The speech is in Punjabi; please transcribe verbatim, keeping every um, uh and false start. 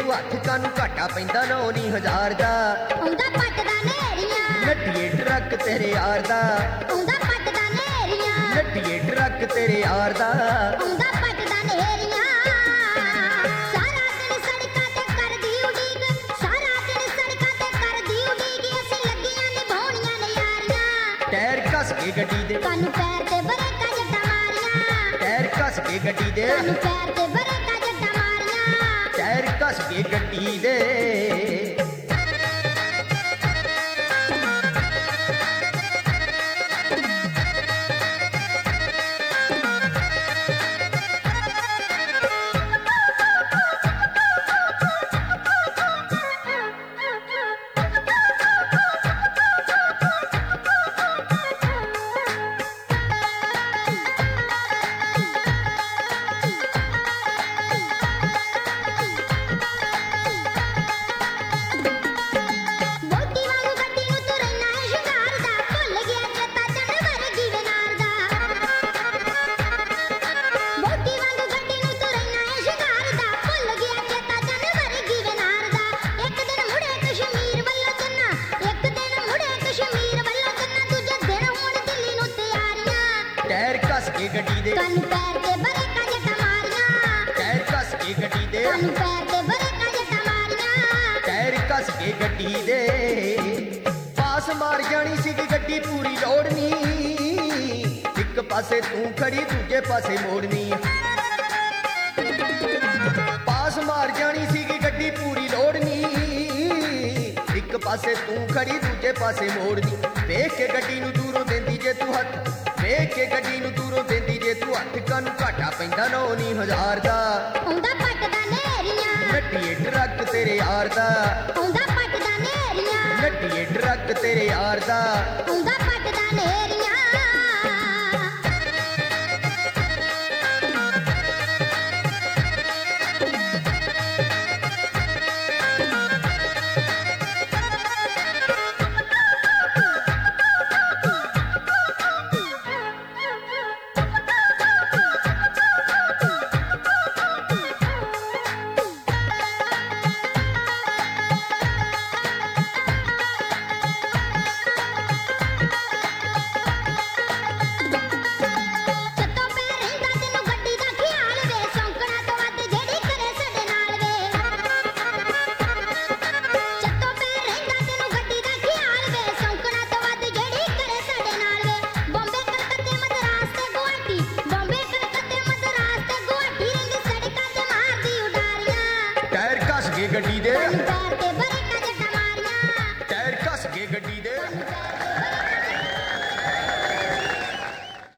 ਤੂੰ ਹੱਥ ਕਾਨੂੰ ਘਾਟਾ ਪੈਂਦਾ ਨੌ ਨੀ ਹਜ਼ਾਰ ਦਾ ਆਉਂਦਾ ਪੱਟਦਾ ਨੇਰੀਆਂ ਨੱਟੀਏ ਟਰੱਕ ਤੇਰੇ ਯਾਰ ਦਾ ਆਉਂਦਾ ਪੱਟਦਾ ਨੇਰੀਆਂ ਨੱਟੀਏ ਟਰੱਕ ਤੇਰੇ ਯਾਰ ਦਾ ਆਉਂਦਾ ਪੱਟਦਾ ਨੇਰੀਆਂ ਸਾਰਾ ਦਿਨ ਸੜਕਾਂ ਤੇ ਕਰਦੀ ਉਡੀਕ ਸਾਰਾ ਦਿਨ ਸੜਕਾਂ ਤੇ ਕਰਦੀ ਉਡੀਕ ਅਸੀਂ ਲੱਗੀਆਂ ਨਿਭਾਉਣੀਆਂ ਨੇ ਯਾਰੀਆਂ ਟਾਇਰ ਕੱਸ ਕੇ ਗੱਡੀ ਦੇ ਕੰਨ ਪੈਰ ਤੇ ਬਰੇਕਾਂ ਜੱਟਾਂ ਮਾਰੀਆਂ ਟਾਇਰ ਕੱਸ ਕੇ ਗੱਡੀ ਦੇ ਕੰਨ ਪੈਰ ਤੇ ਬਰੇਕਾਂ ਜੱਟਾਂ ਮਾਰੀਆਂ ਟਾਇਰ ਕੱਸ ਕੇ ਗੱਡੀ ਦੇ ਟਾਇਰ ਕੱਸ ਕੇ ਗੱਡੀ ਦੇ ਕੰਨ ਪੈਰ ਤੇ ਬਰੇਕਾਂ ਜੱਟਾਂ ਮਾਰੀਆਂ ਟਾਇਰ ਕੱਸ ਕੇ ਗੱਡੀ ਦੇ ਕੰਨ ਪੈਰ ਤੇ ਬਰੇਕਾਂ ਜੱਟਾਂ ਮਾਰੀਆਂ ਟਾਇਰ ਕੱਸ ਕੇ ਗੱਡੀ ਦੇ ਪਾਸ ਮਾਰ ਜਾਣੀ ਸੀਗੀ ਗੱਡੀ ਪੂਰੀ ਲੋੜਨੀ ਇੱਕ ਪਾਸੇ ਤੂੰ ਖੜੀ ਦੂਜੇ ਪਾਸੇ ਮੋੜਨੀ ਪਾਸ ਮਾਰ ਜਾਣੀ ਸੀਗੀ ਗੱਡੀ ਪੂਰੀ ਲੋੜਨੀ ਇੱਕ ਪਾਸੇ ਤੂੰ ਖੜੀ ਦੂਜੇ ਪਾਸੇ ਮੋੜਨੀ ਵੇਖ ਕੇ ਗੱਡੀ ਨੂੰ ਦੂਰੋਂ ਦਿੰਦੀ ਜੇ ਤੂੰ ਹੱਥ ਵੇਖ ਕੇ ਗੱਡੀ ਨੂੰ ਦੂਰੋਂ ਦਿੰਦੀ ਜੇ ਤੂੰ ਹੱਥ ਕਾਨੂੰ ਘਾਟਾ ਪੈਂਦਾ ਨੌ ਨੀ ਹਜ਼ਾਰ ਦਾ ਆਉਂਦਾ ਪੱਟਦਾ ਨੇਰੀਆਂ ਨੱਟੀਏ ਟਰੱਕ ਤੇਰੇ ਯਾਰ ਦਾ ਆਉਂਦਾ ਪੱਟਦਾ ਨੇਰੀਆਂ ਨੱਟੀਏ ਟਰੱਕ ਤੇਰੇ ਯਾਰ ਦਾ ਆਉਂਦਾ ਪੱਟਦਾ ਨੇਰੀਆਂ ਗੱਡੀ ਦੇ